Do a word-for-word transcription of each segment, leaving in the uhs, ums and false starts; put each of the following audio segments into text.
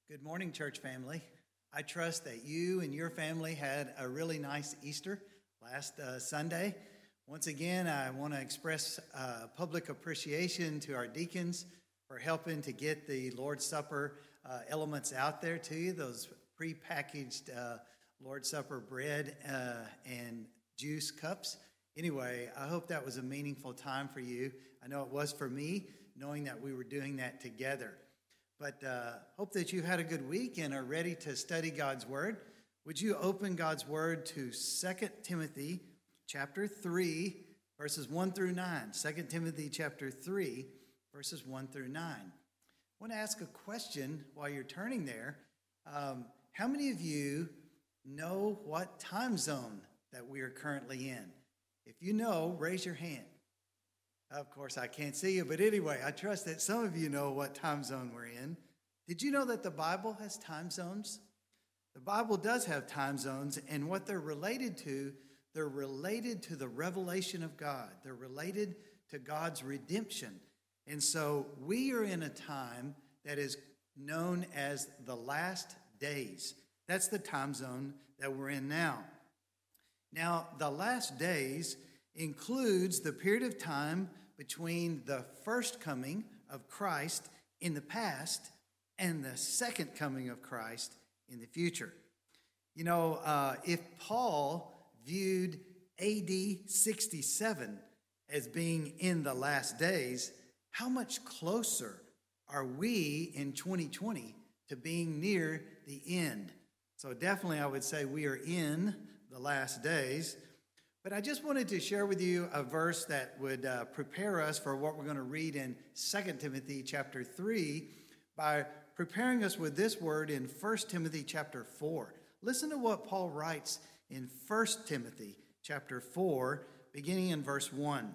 Good morning, church family. I trust that you and your family had a really nice Easter last uh, Sunday. Once again, I want to express uh, public appreciation to our deacons for helping to get the Lord's Supper uh, elements out there to you, those pre-packaged uh, Lord's Supper bread uh, and juice cups. Anyway, I hope that was a meaningful time for you. I know it was for me, knowing that we were doing that together. But uh, hope that you had a good week and are ready to study God's Word. Would you open God's Word to Second Timothy chapter three, verses one through nine. Second Timothy chapter three, verses one through nine. I want to ask a question while you're turning there. Um, how many of you know what time zone that we are currently in? If you know, raise your hand. Of course, I can't see you, but anyway, I trust that some of you know what time zone we're in. Did you know that the Bible has time zones? The Bible does have time zones, and what they're related to, they're related to the revelation of God. They're related to God's redemption. And so we are in a time that is known as the last days. That's the time zone that we're in now. Now, the last days includes the period of time between the first coming of Christ in the past and the second coming of Christ in the future. You know, uh, if Paul viewed A D sixty-seven as being in the last days, how much closer are we in twenty twenty to being near the end? So definitely I would say we are in the last days. But I just wanted to share with you a verse that would uh, prepare us for what we're going to read in Second Timothy chapter three by preparing us with this word in First Timothy chapter four. Listen to what Paul writes in First Timothy chapter four, beginning in verse one.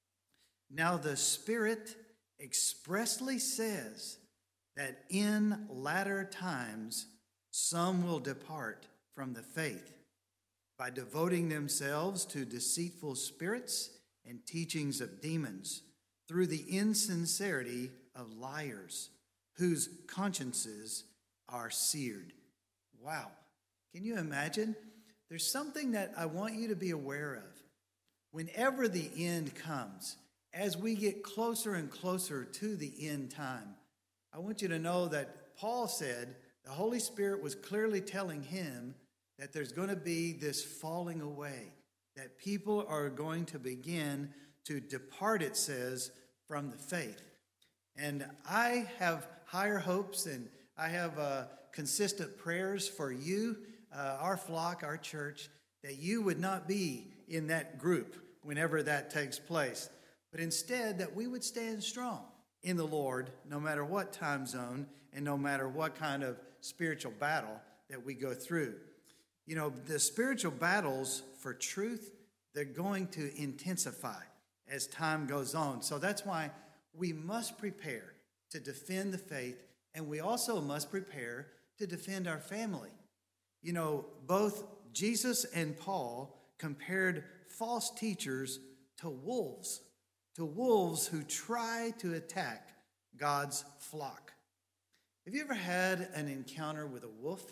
Now the Spirit expressly says that in latter times some will depart from the faith, by devoting themselves to deceitful spirits and teachings of demons, through the insincerity of liars, whose consciences are seared. Wow. Can you imagine? There's something that I want you to be aware of. Whenever the end comes, as we get closer and closer to the end time, I want you to know that Paul said the Holy Spirit was clearly telling him that there's going to be this falling away, that people are going to begin to depart, it says, from the faith. And I have higher hopes, and I have uh, consistent prayers for you, uh, our flock, our church, that you would not be in that group whenever that takes place, but instead that we would stand strong in the Lord, no matter what time zone and no matter what kind of spiritual battle that we go through. You know, the spiritual battles for truth, they're going to intensify as time goes on. So that's why we must prepare to defend the faith, and we also must prepare to defend our family. You know, both Jesus and Paul compared false teachers to wolves, to wolves who try to attack God's flock. Have you ever had an encounter with a wolf?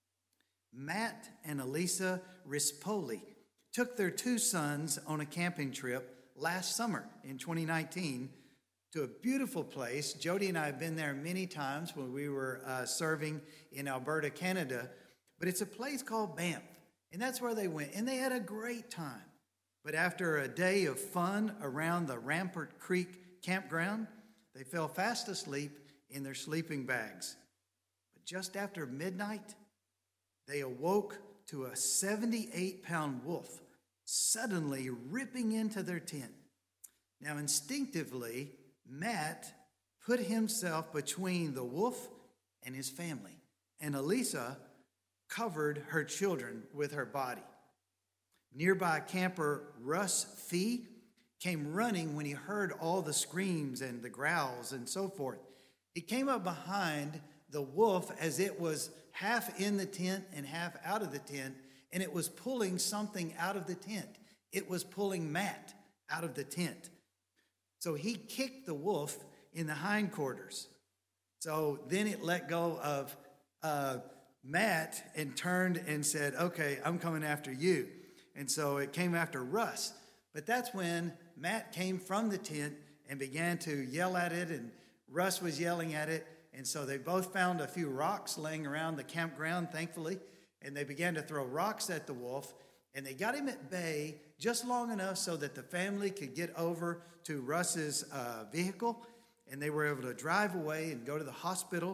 Matt and Elisa Rispoli took their two sons on a camping trip last summer in twenty nineteen to a beautiful place. Jody and I have been there many times when we were uh, serving in Alberta, Canada, but it's a place called Banff, and that's where they went, and they had a great time. But after a day of fun around the Rampart Creek campground, they fell fast asleep in their sleeping bags. But just after midnight, they awoke to a seventy-eight pound wolf suddenly ripping into their tent. Now, instinctively, Matt put himself between the wolf and his family, and Elisa covered her children with her body. Nearby camper Russ Fee came running when he heard all the screams and the growls and so forth. He came up behind the wolf as it was half in the tent and half out of the tent, and it was pulling something out of the tent. It was pulling Matt out of the tent. So he kicked the wolf in the hindquarters. So then it let go of uh, Matt and turned and said, okay, I'm coming after you. And so it came after Russ. But that's when Matt came from the tent and began to yell at it, and Russ was yelling at it. And so they both found a few rocks laying around the campground, thankfully, and they began to throw rocks at the wolf, and they got him at bay just long enough so that the family could get over to Russ's uh, vehicle, and they were able to drive away and go to the hospital.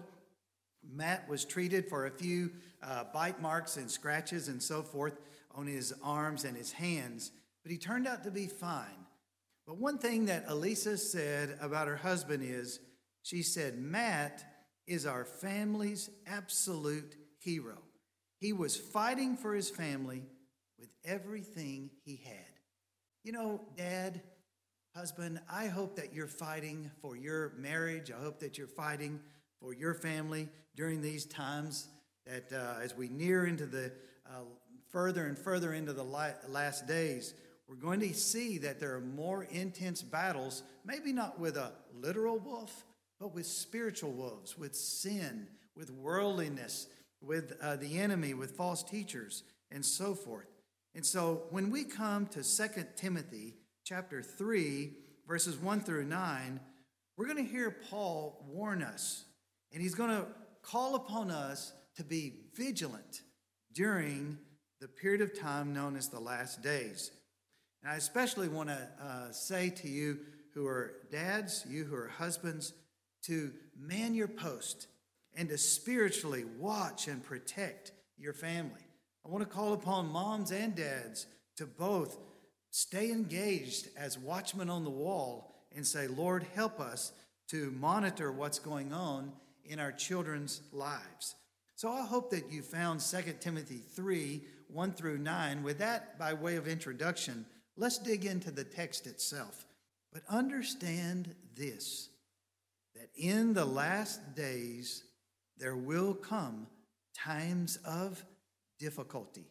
Matt was treated for a few uh, bite marks and scratches and so forth on his arms and his hands, but he turned out to be fine. But one thing that Elisa said about her husband is, she said, Matt is our family's absolute hero. He was fighting for his family with everything he had. You know, Dad, husband, I hope that you're fighting for your marriage. I hope that you're fighting for your family during these times that uh, as we near into the uh, further and further into the last days, we're going to see that there are more intense battles, maybe not with a literal wolf, but with spiritual wolves, with sin, with worldliness, with uh, the enemy, with false teachers, and so forth. And so when we come to Second Timothy chapter three, verses one through nine, we're going to hear Paul warn us, and he's going to call upon us to be vigilant during the period of time known as the last days. And I especially want to uh, say to you who are dads, you who are husbands, to man your post and to spiritually watch and protect your family. I want to call upon moms and dads to both stay engaged as watchmen on the wall and say, Lord, help us to monitor what's going on in our children's lives. So I hope that you found Second Timothy three, one through nine. With that, by way of introduction, let's dig into the text itself. But understand this, that in the last days there will come times of difficulty.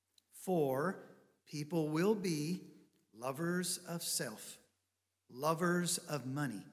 For people will be lovers of self, lovers of money,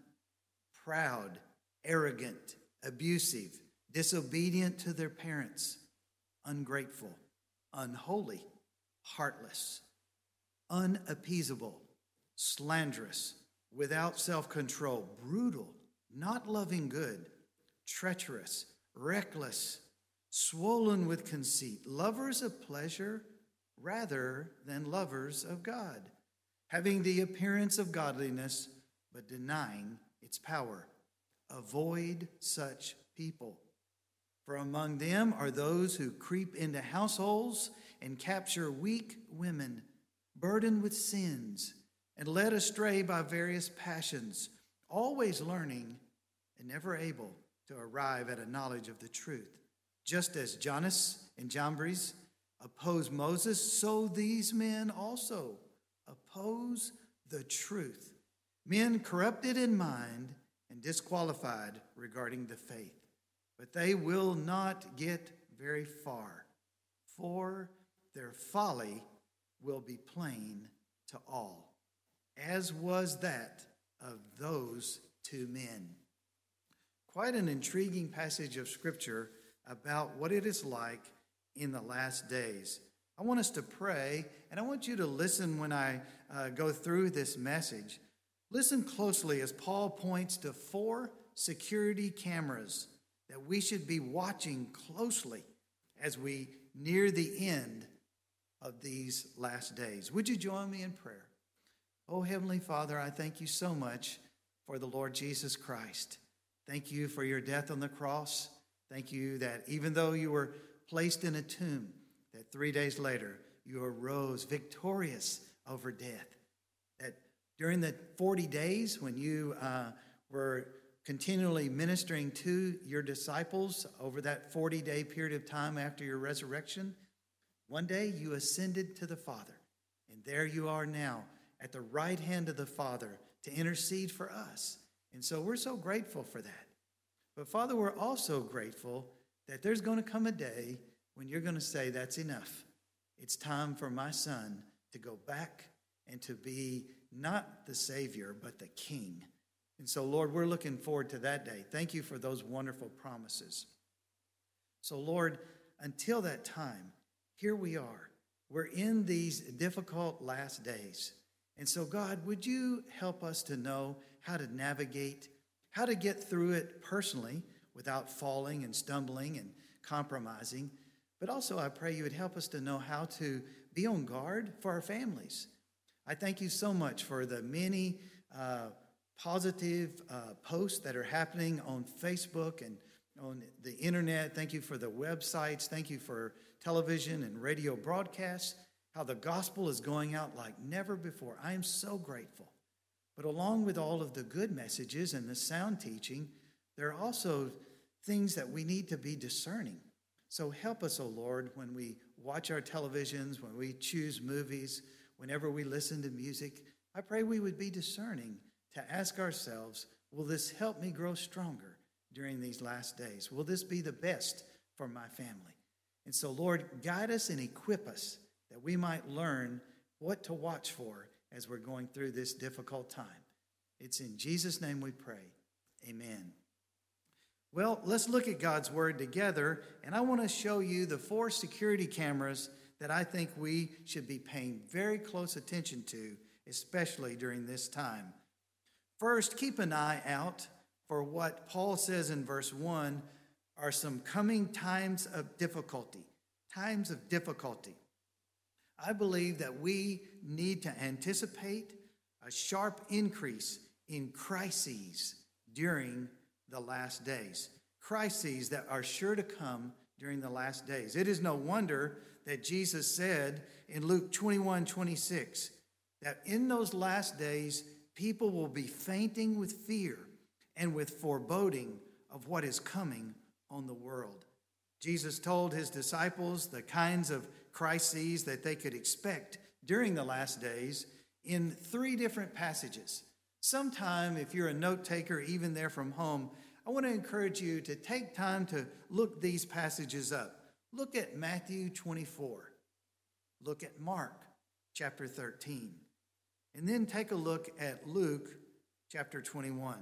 proud, arrogant, abusive, disobedient to their parents, ungrateful, unholy, heartless, unappeasable, slanderous, without self-control, brutal, not loving good, treacherous, reckless, swollen with conceit, lovers of pleasure rather than lovers of God, having the appearance of godliness but denying its power. Avoid such people. For among them are those who creep into households and capture weak women, burdened with sins, and led astray by various passions, always learning and never able to arrive at a knowledge of the truth. Just as Jannes and Jambres opposed Moses, so these men also oppose the truth. Men corrupted in mind and disqualified regarding the faith. But they will not get very far, for their folly will be plain to all, as was that of those two men. Quite an intriguing passage of Scripture about what it is like in the last days. I want us to pray, and I want you to listen when I uh, go through this message. Listen closely as Paul points to four security cameras that we should be watching closely as we near the end of these last days. Would you join me in prayer? Oh, Heavenly Father, I thank you so much for the Lord Jesus Christ. Thank you for your death on the cross. Thank you that even though you were placed in a tomb, that three days later you arose victorious over death. That during the forty days when you uh, were continually ministering to your disciples over that forty-day period of time after your resurrection, one day you ascended to the Father, and there you are now at the right hand of the Father to intercede for us. And so we're so grateful for that. But Father, we're also grateful that there's going to come a day when you're going to say, that's enough. It's time for my son to go back and to be not the Savior, but the King. And so, Lord, we're looking forward to that day. Thank you for those wonderful promises. So, Lord, until that time, here we are. We're in these difficult last days. And so, God, would you help us to know how to navigate, how to get through it personally without falling and stumbling and compromising. But also, I pray you would help us to know how to be on guard for our families. I thank you so much for the many uh, positive uh, posts that are happening on Facebook and on the internet. Thank you for the websites. Thank you for television and radio broadcasts, how the gospel is going out like never before. I am so grateful. But along with all of the good messages and the sound teaching, there are also things that we need to be discerning. So help us, O Lord, when we watch our televisions, when we choose movies, whenever we listen to music. I pray we would be discerning to ask ourselves, will this help me grow stronger during these last days? Will this be the best for my family? And so, Lord, guide us and equip us that we might learn what to watch for as we're going through this difficult time. It's in Jesus' name we pray. Amen. Well, let's look at God's word together, and I want to show you the four security cameras that I think we should be paying very close attention to, especially during this time. First, keep an eye out for what Paul says in verse one are some coming times of difficulty. Times of difficulty. I believe that we need to anticipate a sharp increase in crises during the last days. Crises that are sure to come during the last days. It is no wonder that Jesus said in Luke twenty-one twenty-six that in those last days, people will be fainting with fear and with foreboding of what is coming on the world. Jesus told his disciples the kinds of crises that they could expect during the last days in three different passages. Sometime, if you're a note taker, even there from home, I want to encourage you to take time to look these passages up. Look at Matthew twenty-four. Look at Mark chapter thirteen. And then take a look at Luke chapter twenty-one.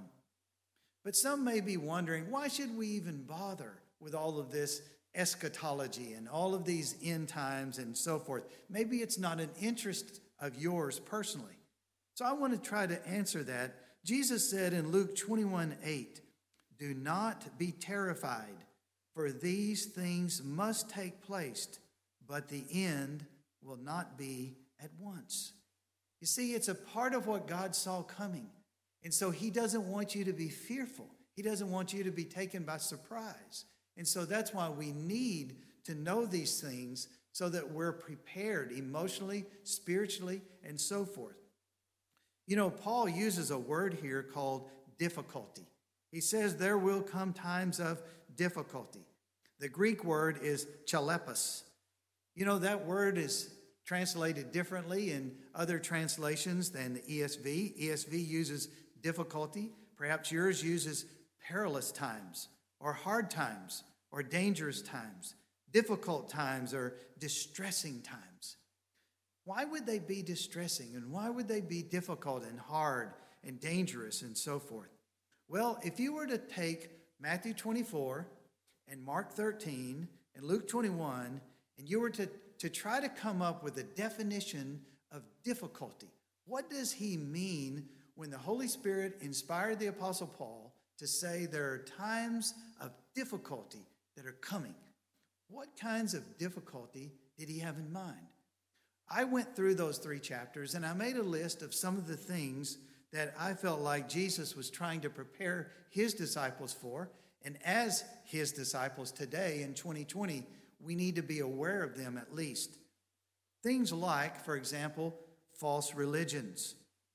But some may be wondering, why should we even bother with all of this eschatology and all of these end times and so forth? Maybe it's not an interest of yours personally. So I want to try to answer that. Jesus said in Luke twenty-one eight, do not be terrified, for these things must take place, but the end will not be at once. You see, it's a part of what God saw coming. And so he doesn't want you to be fearful. He doesn't want you to be taken by surprise. And so that's why we need to know these things so that we're prepared emotionally, spiritually, and so forth. You know, Paul uses a word here called difficulty. He says there will come times of difficulty. The Greek word is chalepos. You know, that word is translated differently in other translations than the E S V. E S V uses difficulty. Perhaps yours uses perilous times or hard times or dangerous times, difficult times or distressing times. Why would they be distressing and why would they be difficult and hard and dangerous and so forth? Well, if you were to take Matthew twenty-four and Mark thirteen and Luke twenty-one and you were to, to try to come up with a definition of difficulty, what does he mean when the Holy Spirit inspired the Apostle Paul to say there are times of difficulty that are coming? What kinds of difficulty did he have in mind? I went through those three chapters and I made a list of some of the things that I felt like Jesus was trying to prepare his disciples for. And as his disciples today in twenty twenty, we need to be aware of them at least. Things like, for example, false religions,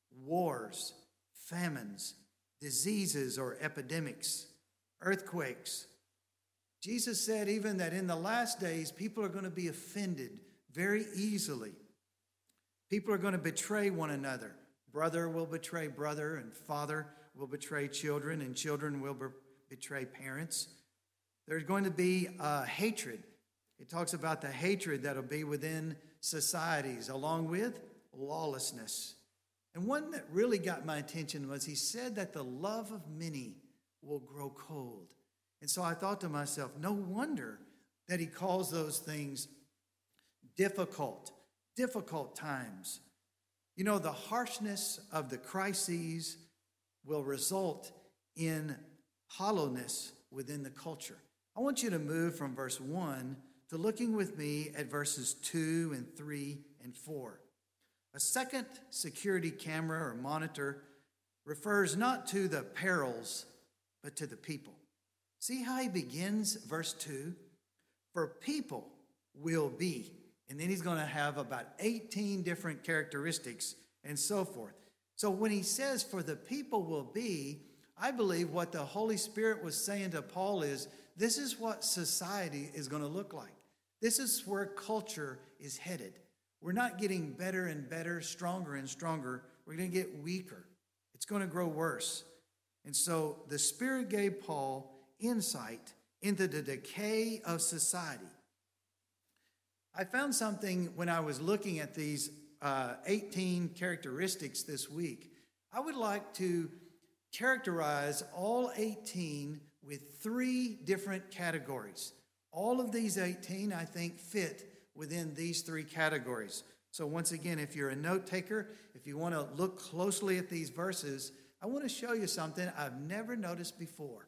wars, famines, diseases or epidemics, earthquakes. Jesus said even that in the last days, people are going to be offended very easily. People are going to betray one another. Brother will betray brother, and father will betray children, and children will be- betray parents. There's going to be uh, hatred. It talks about the hatred that will be within societies, along with lawlessness. And one that really got my attention was he said that the love of many will grow cold. And so I thought to myself, no wonder that he calls those things difficult, difficult times. You know, the harshness of the crises will result in hollowness within the culture. I want you to move from verse one to looking with me at verses two and three and four. A second security camera or monitor refers not to the perils, but to the people. See how he begins verse two? For people will be. And then he's going to have about eighteen different characteristics and so forth. So when he says, for the people will be, I believe what the Holy Spirit was saying to Paul is, this is what society is going to look like. This is where culture is headed. We're not getting better and better, stronger and stronger. We're going to get weaker. It's going to grow worse. And so the Spirit gave Paul insight into the decay of society. I found something when I was looking at these uh, eighteen characteristics this week. I would like to characterize all eighteen with three different categories. All of these eighteen, I think, fit within these three categories. So once again, if you're a note taker, if you want to look closely at these verses, I want to show you something I've never noticed before.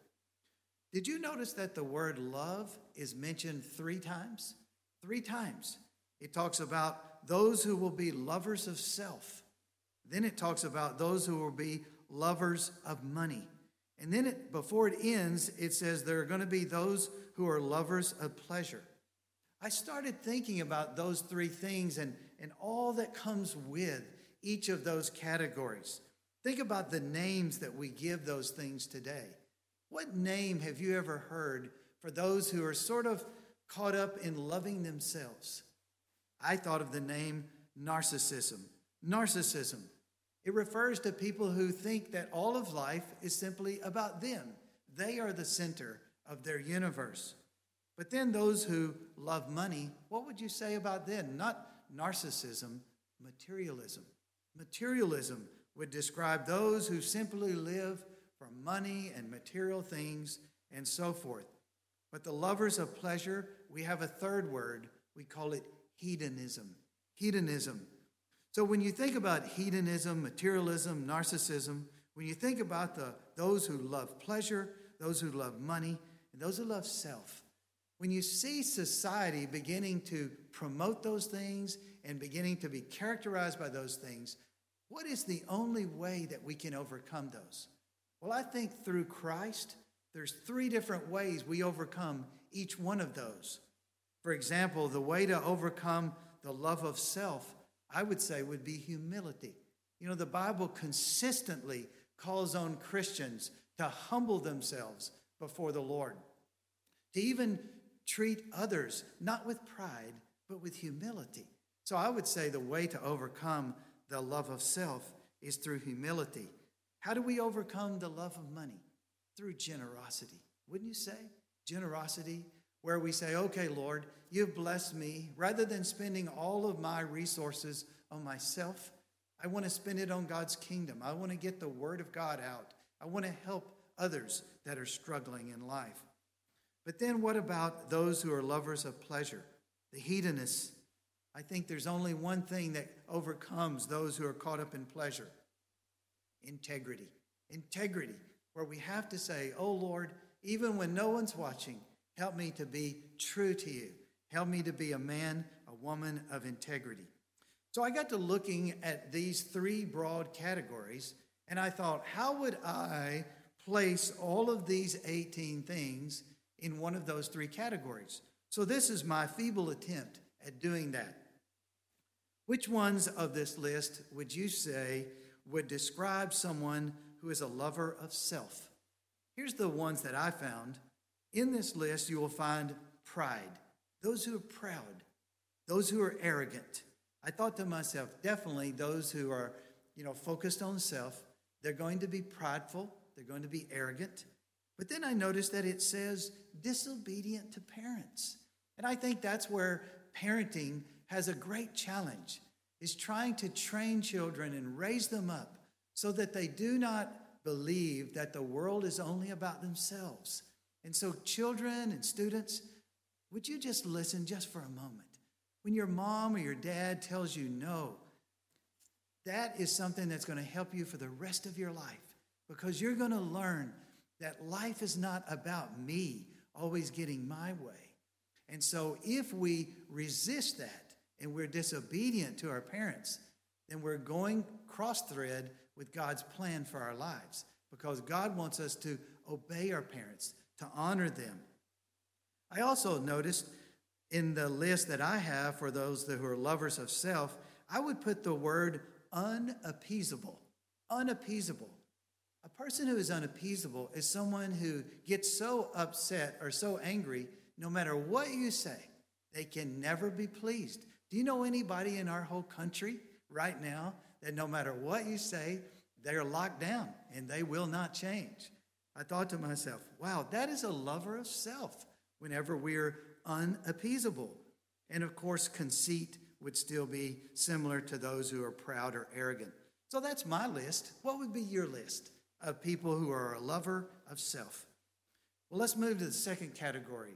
Did you notice that the word love is mentioned three times? Three times. It talks about those who will be lovers of self. Then it talks about those who will be lovers of money. And then it, before it ends, it says there are going to be those who are lovers of pleasure. I started thinking about those three things and, and all that comes with each of those categories. Think about the names that we give those things today. What name have you ever heard for those who are sort of caught up in loving themselves? I thought of the name narcissism. Narcissism. It refers to people who think that all of life is simply about them. They are the center of their universe. But then those who love money, what would you say about them? Not narcissism, materialism. Materialism would describe those who simply live for money and material things and so forth. But the lovers of pleasure, we have a third word. We call it hedonism. Hedonism. So when you think about hedonism, materialism, narcissism, when you think about the those who love pleasure, those who love money, and those who love self, when you see society beginning to promote those things and beginning to be characterized by those things, what is the only way that we can overcome those? Well, I think through Christ, there's three different ways we overcome each one of those. For example, the way to overcome the love of self, I would say, would be humility. You know, the Bible consistently calls on Christians to humble themselves before the Lord, to even treat others not with pride, but with humility. So I would say the way to overcome the love of self is through humility. How do we overcome the love of money? Through generosity. Wouldn't you say? Generosity, where we say, okay, Lord, you've blessed me. Rather than spending all of my resources on myself, I want to spend it on God's kingdom. I want to get the word of God out. I want to help others that are struggling in life. But then what about those who are lovers of pleasure? The hedonists. I think there's only one thing that overcomes those who are caught up in pleasure. Integrity. Integrity, where we have to say, oh Lord, even when no one's watching, help me to be true to you. Help me to be a man, a woman of integrity. So I got to looking at these three broad categories, and I thought, how would I place all of these eighteen things in one of those three categories? So this is my feeble attempt at doing that. Which ones of this list would you say would describe someone who is a lover of self? Here's the ones that I found. In this list, you will find pride. Those who are proud. Those who are arrogant. I thought to myself, definitely those who are, you know, focused on self, they're going to be prideful. They're going to be arrogant. But then I noticed that it says disobedient to parents. And I think that's where parenting has a great challenge, is trying to train children and raise them up so that they do not believe that the world is only about themselves. And so children and students, would you just listen just for a moment? When your mom or your dad tells you no, that is something that's going to help you for the rest of your life, because you're going to learn that life is not about me always getting my way. And so if we resist that and we're disobedient to our parents, then we're going cross-thread with God's plan for our lives, because God wants us to obey our parents, to honor them. I also noticed in the list that I have for those who are lovers of self, I would put the word unappeasable. Unappeasable. A person who is unappeasable is someone who gets so upset or so angry, no matter what you say, they can never be pleased. Do you know anybody in our whole country right now that no matter what you say, they're locked down and they will not change? I thought to myself, wow, that is a lover of self whenever we're unappeasable. And of course, conceit would still be similar to those who are proud or arrogant. So that's my list. What would be your list of people who are a lover of self? Well, let's move to the second category.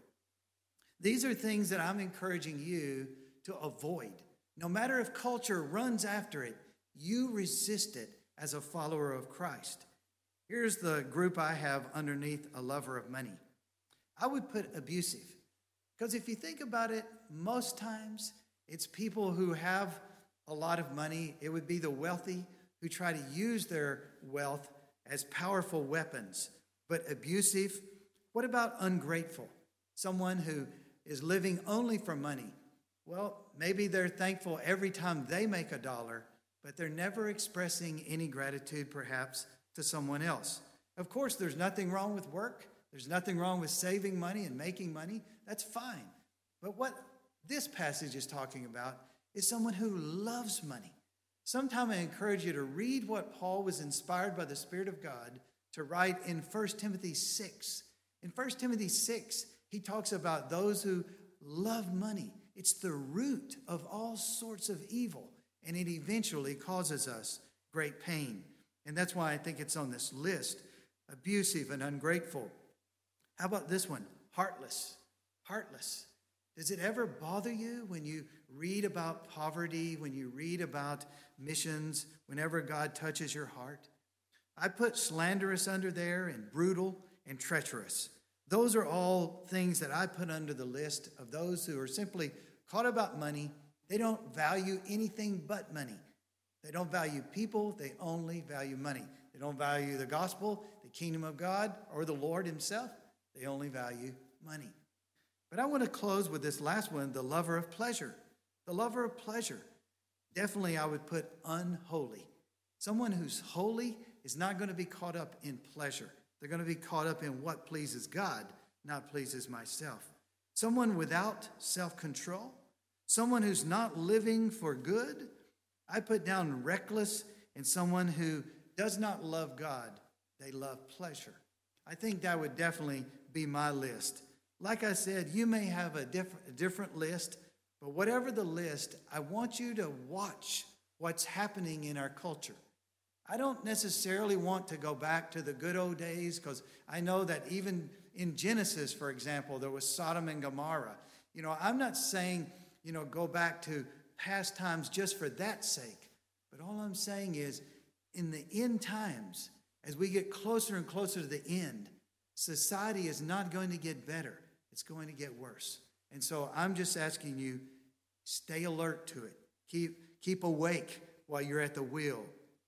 These are things that I'm encouraging you to avoid. No matter if culture runs after it, you resist it as a follower of Christ. Here's the group I have underneath a lover of money. I would put abusive, because if you think about it, most times it's people who have a lot of money. It would be the wealthy who try to use their wealth as powerful weapons. But abusive, what about ungrateful? Someone who is living only for money. Well, maybe they're thankful every time they make a dollar, but they're never expressing any gratitude, perhaps, to someone else. Of course, there's nothing wrong with work. There's nothing wrong with saving money and making money. That's fine. But what this passage is talking about is someone who loves money. Sometime I encourage you to read what Paul was inspired by the Spirit of God to write in First Timothy six. In First Timothy six, he talks about those who love money. It's the root of all sorts of evil, and it eventually causes us great pain. And that's why I think it's on this list, abusive and ungrateful. How about this one? Heartless. Heartless. Does it ever bother you when you read about poverty, when you read about missions, whenever God touches your heart? I put slanderous under there, and brutal and treacherous. Those are all things that I put under the list of those who are simply caught about money. They don't value anything but money. They don't value people. They only value money. They don't value the gospel, the kingdom of God, or the Lord himself. They only value money. But I want to close with this last one, the lover of pleasure. The lover of pleasure. Definitely I would put unholy. Someone who's holy is not going to be caught up in pleasure. They're going to be caught up in what pleases God, not pleases myself. Someone without self-control. Someone who's not living for good. I put down reckless, and someone who does not love God. They love pleasure. I think that would definitely be my list. Like I said, you may have a different, a different list, but whatever the list, I want you to watch what's happening in our culture. I don't necessarily want to go back to the good old days, because I know that even in Genesis, for example, there was Sodom and Gomorrah. You know, I'm not saying, you know, go back to past times just for that sake. But all I'm saying is, in the end times, as we get closer and closer to the end, society is not going to get better. It's going to get worse. And so I'm just asking you, stay alert to it. Keep, keep awake while you're at the wheel.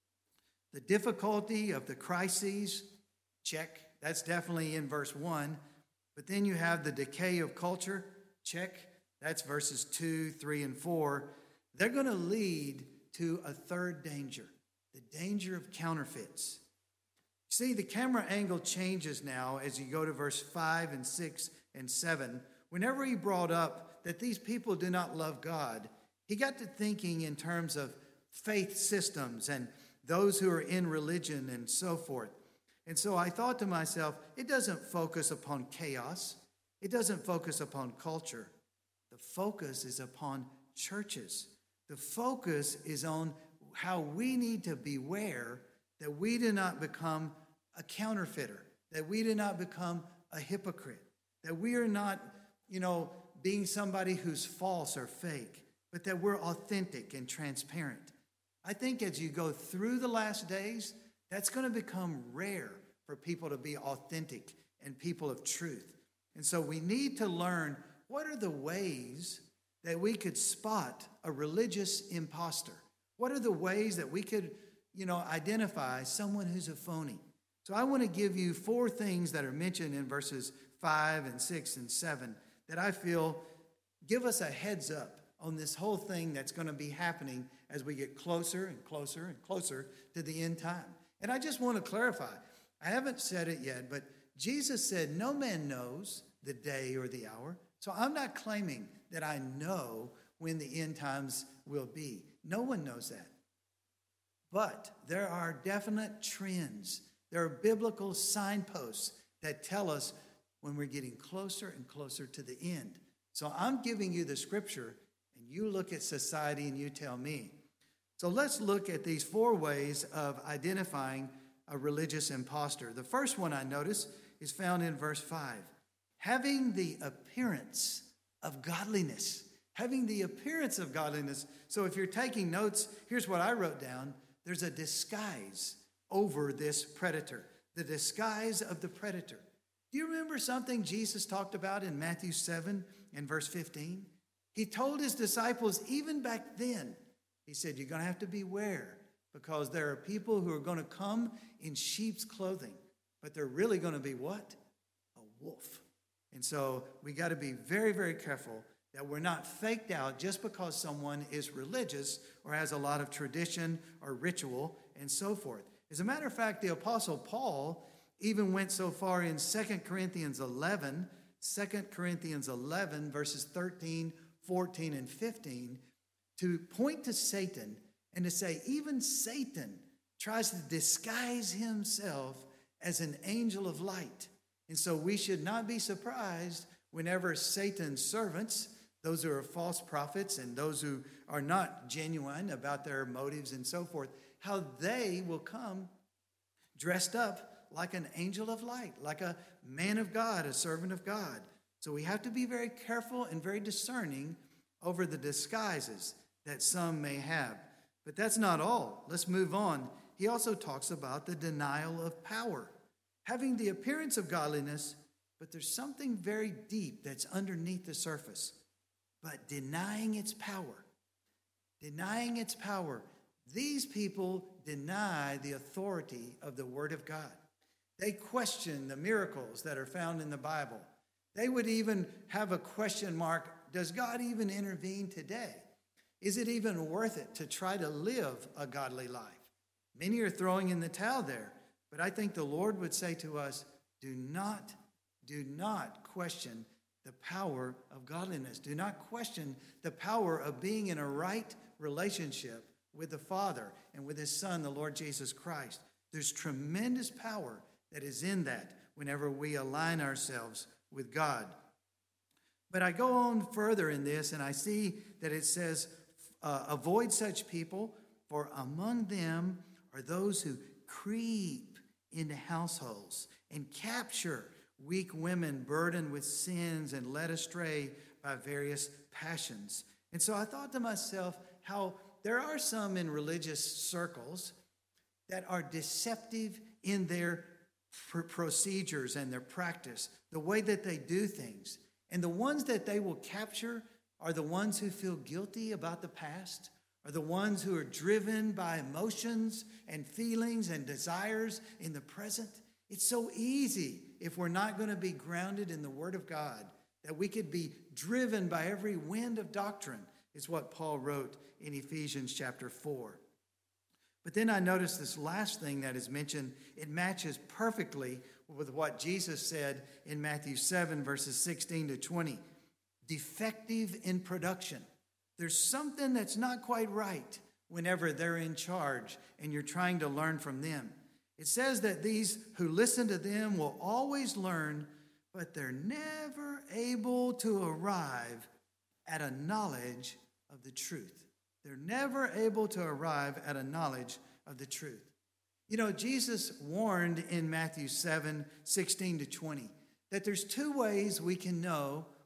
The difficulty of the crises, check. That's definitely in verse one. But then you have the decay of culture, check. That's verses two, three, and four. They're going to lead to a third danger, the danger of counterfeits. See, the camera angle changes now as you go to verse five and six and seven. Whenever he brought up that these people do not love God, he got to thinking in terms of faith systems and those who are in religion and so forth. And so I thought to myself, it doesn't focus upon chaos. It doesn't focus upon culture. The focus is upon churches. The focus is on how we need to beware that we do not become a counterfeiter, that we do not become a hypocrite, that we are not, you know, being somebody who's false or fake, but that we're authentic and transparent. I think as you go through the last days, that's going to become rare for people to be authentic and people of truth. And so we need to learn what are the ways that we could spot a religious imposter. What are the ways that we could, you know, identify someone who's a phony? So I want to give you four things that are mentioned in verses five and six and seven that I feel give us a heads up on this whole thing that's going to be happening as we get closer and closer and closer to the end time. And I just want to clarify, I haven't said it yet, but Jesus said, no man knows the day or the hour. So I'm not claiming that I know when the end times will be. No one knows that. But there are definite trends. There are biblical signposts that tell us when we're getting closer and closer to the end. So I'm giving you the scripture, and you look at society and you tell me. So let's look at these four ways of identifying a religious imposter. The first one I notice is found in verse five. Having the appearance of godliness. Having the appearance of godliness. So if you're taking notes, here's what I wrote down. There's a disguise over this predator. The disguise of the predator. Do you remember something Jesus talked about in Matthew seven and verse fifteen? He told his disciples even back then, he said, you're going to have to beware because there are people who are going to come in sheep's clothing, but they're really going to be what? A wolf. And so we got to be very, very careful that we're not faked out just because someone is religious or has a lot of tradition or ritual and so forth. As a matter of fact, the Apostle Paul even went so far in Second Corinthians eleven, Second Corinthians eleven, verses thirteen, fourteen, and fifteen, to point to Satan and to say, even Satan tries to disguise himself as an angel of light. And so we should not be surprised whenever Satan's servants, those who are false prophets and those who are not genuine about their motives and so forth, how they will come dressed up like an angel of light, like a man of God, a servant of God. So we have to be very careful and very discerning over the disguises that some may have. But that's not all. Let's move on. He also talks about the denial of power. Having the appearance of godliness, but there's something very deep that's underneath the surface. But denying its power. Denying its power. These people deny the authority of the Word of God. They question the miracles that are found in the Bible. They would even have a question mark, does God even intervene today? Is it even worth it to try to live a godly life? Many are throwing in the towel there, but I think the Lord would say to us, do not, do not question the power of godliness. Do not question the power of being in a right relationship with the Father and with His Son, the Lord Jesus Christ. There's tremendous power that is in that whenever we align ourselves with God. But I go on further in this, and I see that it says, uh, avoid such people, for among them are those who creep into households and capture weak women burdened with sins and led astray by various passions. And so I thought to myself how there are some in religious circles that are deceptive in their pr- procedures and their practice, the way that they do things. And the ones that they will capture are the ones who feel guilty about the past, are the ones who are driven by emotions and feelings and desires in the present. It's so easy, if we're not going to be grounded in the Word of God, that we could be driven by every wind of doctrine, is what Paul wrote in Ephesians chapter four. But then I noticed this last thing that is mentioned. It matches perfectly with what Jesus said in Matthew seven, verses sixteen to twenty. Defective in production. There's something that's not quite right whenever they're in charge and you're trying to learn from them. It says that these who listen to them will always learn, but they're never able to arrive at a knowledge of the truth. They're never able to arrive at a knowledge of the truth. You know, Jesus warned in Matthew seven, sixteen to twenty, that there's two ways we can know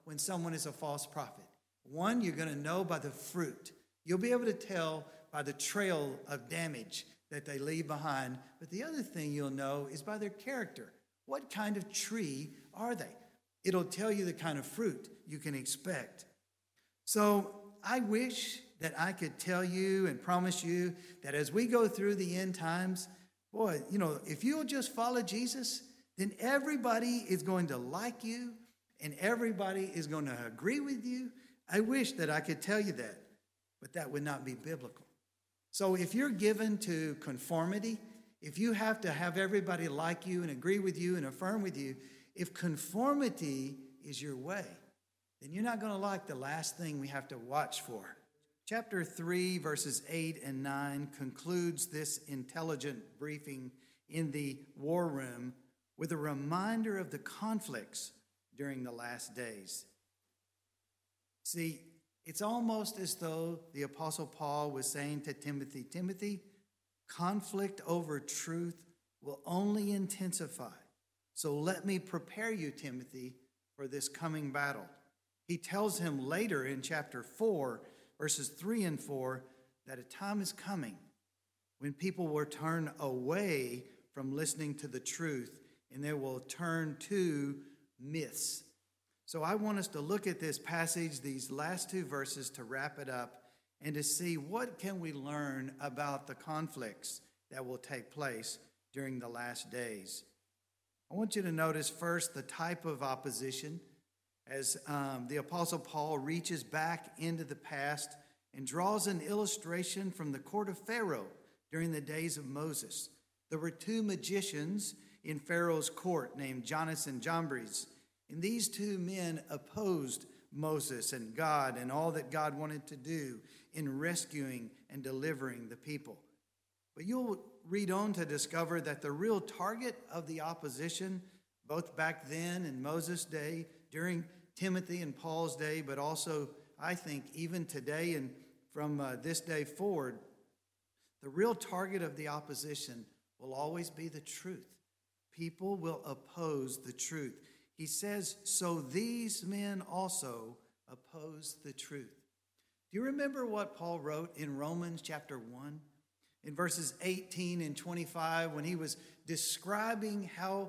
when someone is a false prophet? One, you're going to know by the fruit. You'll be able to tell by the trail of damage that they leave behind. But the other thing you'll know is by their character. What kind of tree are they? It'll tell you the kind of fruit you can expect. So I wish that I could tell you and promise you that as we go through the end times, boy, you know, if you'll just follow Jesus, then everybody is going to like you and everybody is going to agree with you. I wish that I could tell you that, but that would not be biblical. So if you're given to conformity, if you have to have everybody like you and agree with you and affirm with you, if conformity is your way, then you're not going to like the last thing we have to watch for. Chapter three, verses eight and nine concludes this intelligent briefing in the war room with a reminder of the conflicts during the last days. See, it's almost as though the Apostle Paul was saying to Timothy, Timothy, conflict over truth will only intensify. So let me prepare you, Timothy, for this coming battle. He tells him later in chapter four, verses three and four, that a time is coming when people will turn away from listening to the truth and they will turn to myths. So I want us to look at this passage, these last two verses, to wrap it up and to see what can we learn about the conflicts that will take place during the last days. I want you to notice first the type of opposition as um, the Apostle Paul reaches back into the past and draws an illustration from the court of Pharaoh during the days of Moses. There were two magicians in Pharaoh's court named Jannes and Jambres, and these two men opposed Moses and God and all that God wanted to do in rescuing and delivering the people. But you'll read on to discover that the real target of the opposition, both back then in Moses' day, during Timothy and Paul's day, but also, I think, even today and from uh, this day forward, the real target of the opposition will always be the truth. People will oppose the truth. He says, so these men also oppose the truth. Do you remember what Paul wrote in Romans chapter one? In verses eighteen and twenty-five, when he was describing how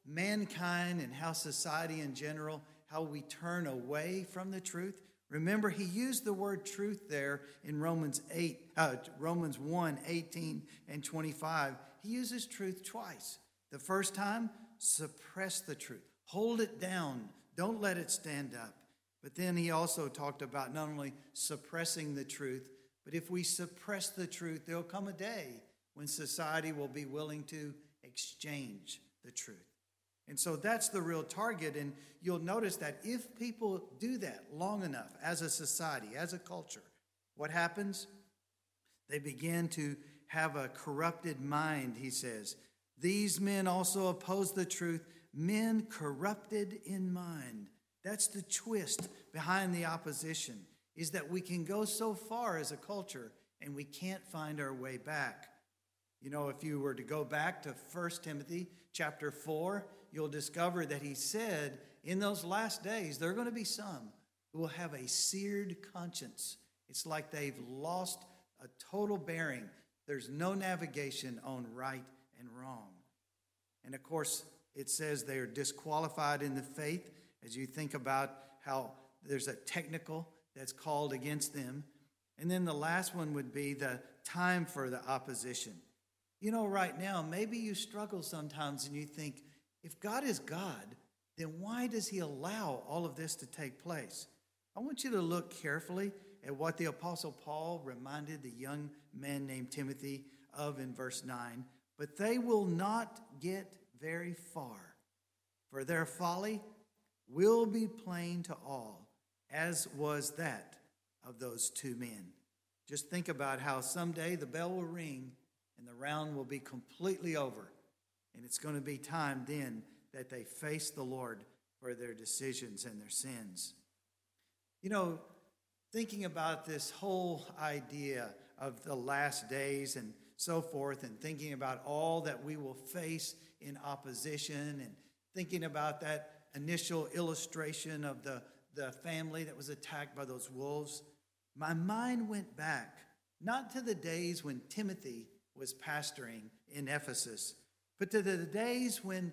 mankind and how society in general, how we turn away from the truth. Remember, he used the word truth there in Romans eight, uh, Romans one, eighteen and twenty-five. He uses truth twice. The first time, suppress the truth. Hold it down. Don't let it stand up. But then he also talked about not only suppressing the truth, but if we suppress the truth, there'll come a day when society will be willing to exchange the truth. And so that's the real target. And you'll notice that if people do that long enough as a society, as a culture, what happens? They begin to have a corrupted mind, he says. These men also oppose the truth, men corrupted in mind. That's the twist behind the opposition, is that we can go so far as a culture and we can't find our way back. You know, if you were to go back to First Timothy chapter four, you'll discover that he said in those last days, there are going to be some who will have a seared conscience. It's like they've lost a total bearing. There's no navigation on right and wrong. And of course, it says they are disqualified in the faith as you think about how there's a technical that's called against them. And then the last one would be the time for the opposition. You know, right now, maybe you struggle sometimes and you think, if God is God, then why does he allow all of this to take place? I want you to look carefully at what the Apostle Paul reminded the young man named Timothy of in verse nine. But they will not get very far, for their folly will be plain to all, as was that of those two men. Just think about how someday the bell will ring and the round will be completely over. And it's going to be time then that they face the Lord for their decisions and their sins. You know, thinking about this whole idea of the last days and so forth, and thinking about all that we will face in opposition, and thinking about that initial illustration of the, the family that was attacked by those wolves, my mind went back, not to the days when Timothy was pastoring in Ephesus, but to the days when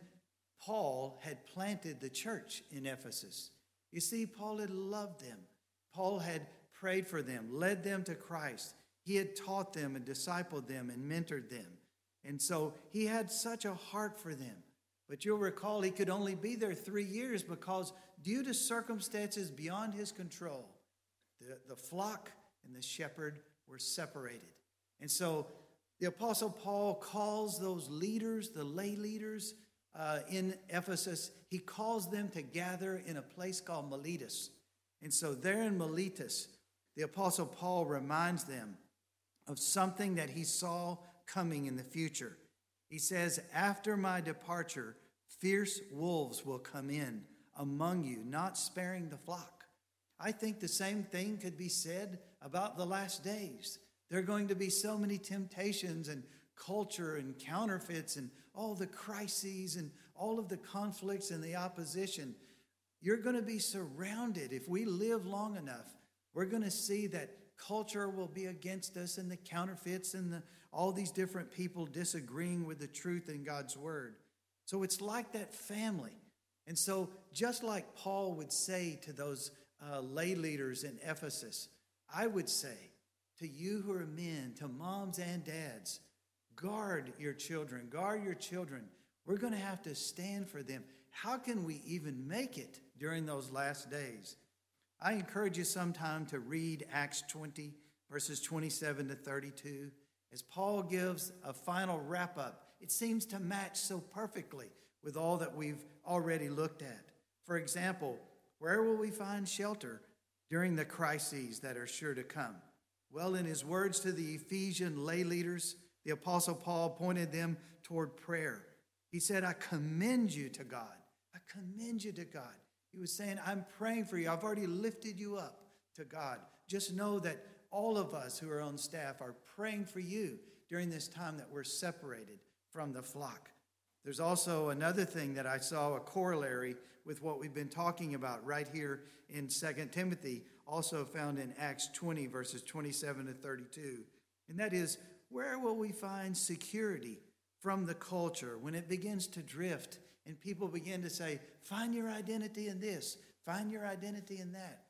Paul had planted the church in Ephesus. You see, Paul had loved them. Paul had prayed for them, led them to Christ. He had taught them and discipled them and mentored them. And so he had such a heart for them. But you'll recall he could only be there three years because due to circumstances beyond his control, the, the flock and the shepherd were separated. And so the Apostle Paul calls those leaders, the lay leaders uh, in Ephesus, he calls them to gather in a place called Miletus. And so there in Miletus, the Apostle Paul reminds them of something that he saw coming in the future. He says, after my departure, fierce wolves will come in among you, not sparing the flock. I think the same thing could be said about the last days. There are going to be so many temptations and culture and counterfeits and all the crises and all of the conflicts and the opposition. You're going to be surrounded. If we live long enough, we're going to see that culture will be against us and the counterfeits and the, all these different people disagreeing with the truth in God's word. So it's like that family. And so just like Paul would say to those uh, lay leaders in Ephesus, I would say to you who are men, to moms and dads, guard your children, guard your children. We're going to have to stand for them. How can we even make it during those last days? I encourage you sometime to read Acts twenty, verses twenty-seven to thirty-two, as Paul gives a final wrap-up. It seems to match so perfectly with all that we've already looked at. For example, where will we find shelter during the crises that are sure to come? Well, in his words to the Ephesian lay leaders, the Apostle Paul pointed them toward prayer. He said, I commend you to God. I commend you to God. He was saying, I'm praying for you. I've already lifted you up to God. Just know that all of us who are on staff are praying for you during this time that we're separated from the flock. There's also another thing that I saw, a corollary with what we've been talking about right here in Second Timothy, also found in Acts twenty, verses twenty-seven to thirty-two. And that is, where will we find security from the culture when it begins to drift and people begin to say, find your identity in this, find your identity in that?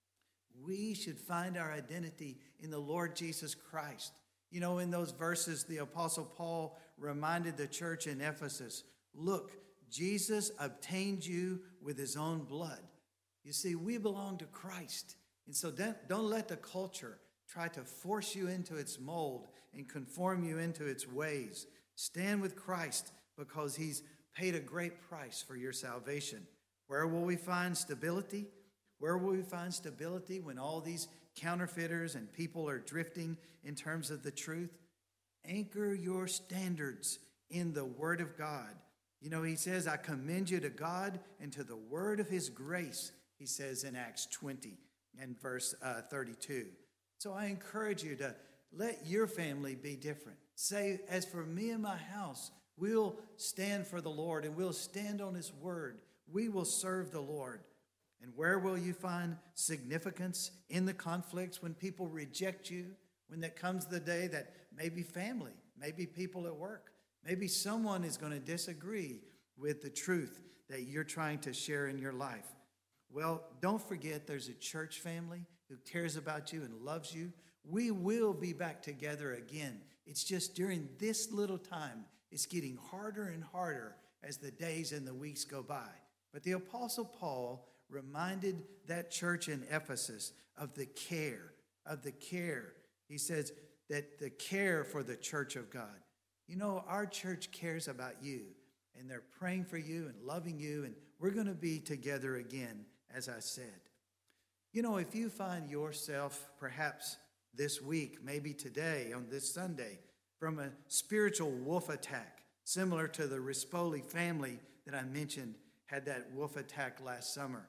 We should find our identity in the Lord Jesus Christ. You know, in those verses, the Apostle Paul reminded the church in Ephesus, look, Jesus obtained you with his own blood. You see, we belong to Christ. And so don't, don't let the culture try to force you into its mold and conform you into its ways. Stand with Christ because he's paid a great price for your salvation. Where will we find stability? Where will we find stability when all these counterfeiters and people are drifting in terms of the truth? Anchor your standards in the Word of God. You know, he says, I commend you to God and to the word of his grace, he says in Acts twenty and verse uh, thirty-two. So I encourage you to let your family be different. Say, as for me and my house, we'll stand for the Lord and we'll stand on his word. We will serve the Lord. And where will you find significance in the conflicts when people reject you? When there comes the day that maybe family, maybe people at work, maybe someone is going to disagree with the truth that you're trying to share in your life. Well, don't forget there's a church family who cares about you and loves you. We will be back together again. It's just during this little time, it's getting harder and harder as the days and the weeks go by. But the Apostle Paul reminded that church in Ephesus of the care, of the care. He says that the care for the church of God. You know, our church cares about you, and they're praying for you and loving you, and we're going to be together again, as I said. You know, if you find yourself perhaps this week, maybe today, on this Sunday, from a spiritual wolf attack, similar to the Rispoli family that I mentioned had that wolf attack last summer,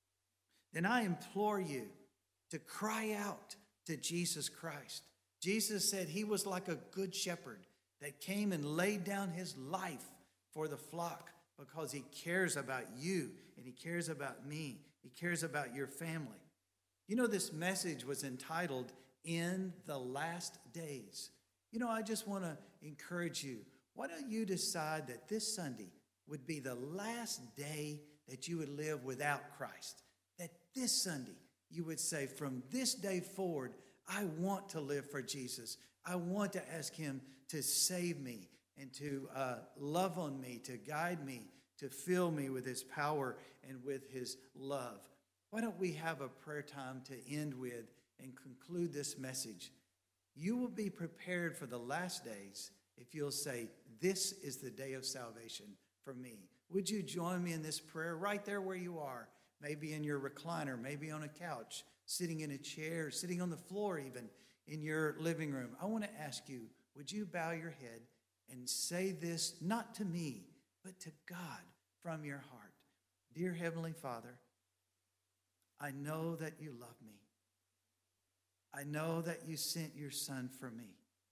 then I implore you to cry out to Jesus Christ. Jesus said he was like a good shepherd that came and laid down his life for the flock because he cares about you and he cares about me. He cares about your family. You know, this message was entitled, In the Last Days. You know, I just want to encourage you. Why don't you decide that this Sunday would be the last day that you would live without Christ? That this Sunday you would say, from this day forward, I want to live for Jesus. I want to ask him to save me and to uh, love on me, to guide me, to fill me with his power and with his love. Why don't we have a prayer time to end with and conclude this message? You will be prepared for the last days if you'll say, this is the day of salvation for me. Would you join me in this prayer right there where you are? Maybe in your recliner, maybe on a couch, sitting in a chair, sitting on the floor even in your living room. I want to ask you, would you bow your head and say this, not to me, but to God from your heart? Dear Heavenly Father, I know that you love me. I know that you sent your Son for me.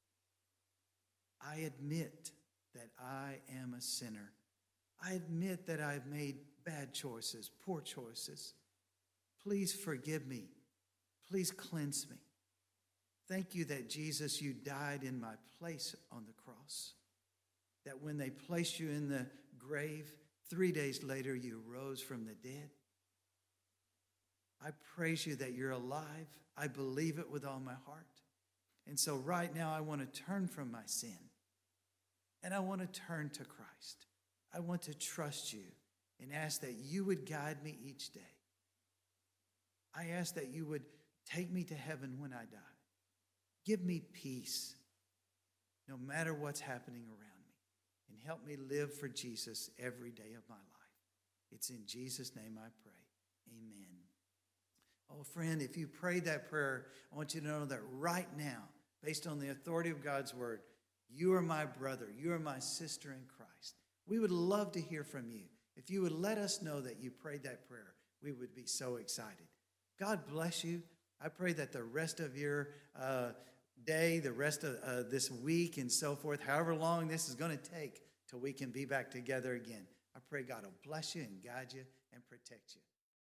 I admit that I am a sinner. I admit that I've made bad choices, poor choices. Please forgive me. Please cleanse me. Thank you that, Jesus, you died in my place on the cross. That when they placed you in the grave, three days later you rose from the dead. I praise you that you're alive. I believe it with all my heart. And so right now I want to turn from my sin. And I want to turn to Christ. I want to trust you and ask that you would guide me each day. I ask that you would take me to heaven when I die. Give me peace no matter what's happening around me. And help me live for Jesus every day of my life. It's in Jesus' name I pray. Amen. Oh, friend, if you prayed that prayer, I want you to know that right now, based on the authority of God's word, you are my brother. You are my sister in Christ. We would love to hear from you. If you would let us know that you prayed that prayer, we would be so excited. God bless you. I pray that the rest of your uh, day, the rest of uh, this week and so forth, however long this is going to take till we can be back together again, I pray God will bless you and guide you and protect you.